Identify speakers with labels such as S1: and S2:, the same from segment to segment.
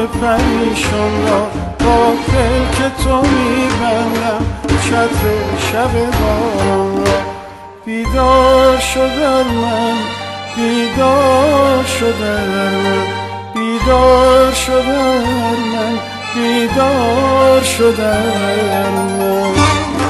S1: پریشان را با پلک تو میبندم، چتر شب باران را. بیدار شدم من، بیدار شدم من، بیدار شدم من، بیدار شدم من.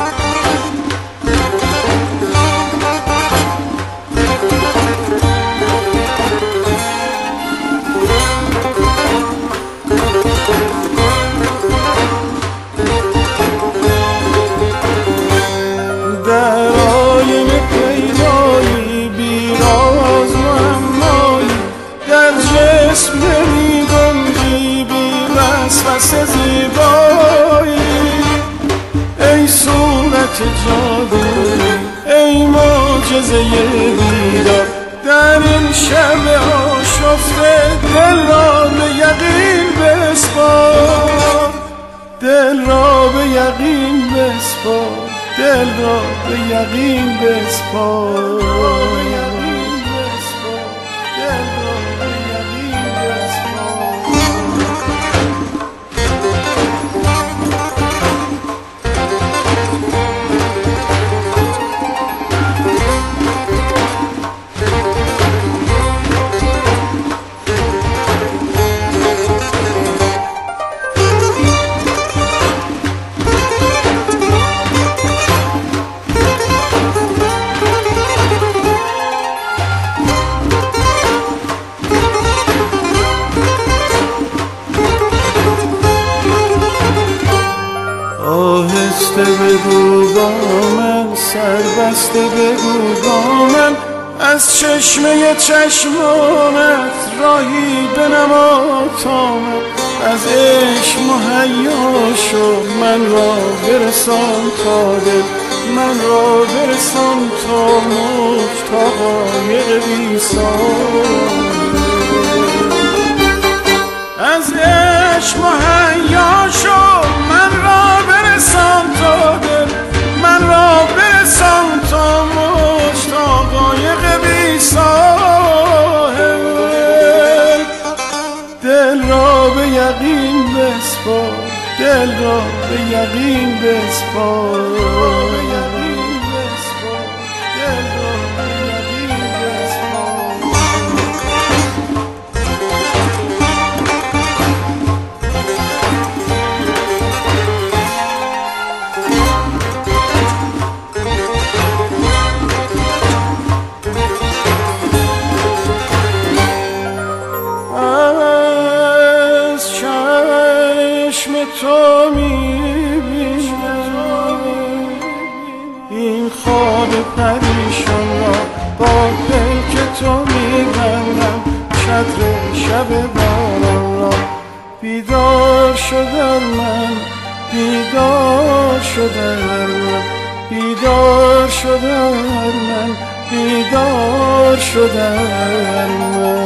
S1: در آینه پیدایی بیراز معمایی، در جسم نمی‌گنجی بی وسوسه زیبایی. ای صورت جادویی، ای معجزه بیدار، در این شب آشفته دل را به یقین بسپار، دل را به یقین بسپار، دل را به یقین بسپار، دل را به یقین بسپار. آهسته بگو با من، سربسته بگو با من، از چشمه چشمانت راهی بنما تا من. از عشق مهیا شو، من را برسان تا دل، من را برسان تا موج، تا قایق بیسان. از عشق مهیا شو، من را برسان تا دل، من را برسان تا موج، تا قایق بی ساحل. دل را به یقین بسپار، دل را به یقین بسپار، دل را به یقین بسپار. تو میبینم این خواب پریشان را، با پلک تو میبندم، چتر شب باران را. بیدار شدم من، بیدار شدم من، بیدار شدم من، بیدار شدم من.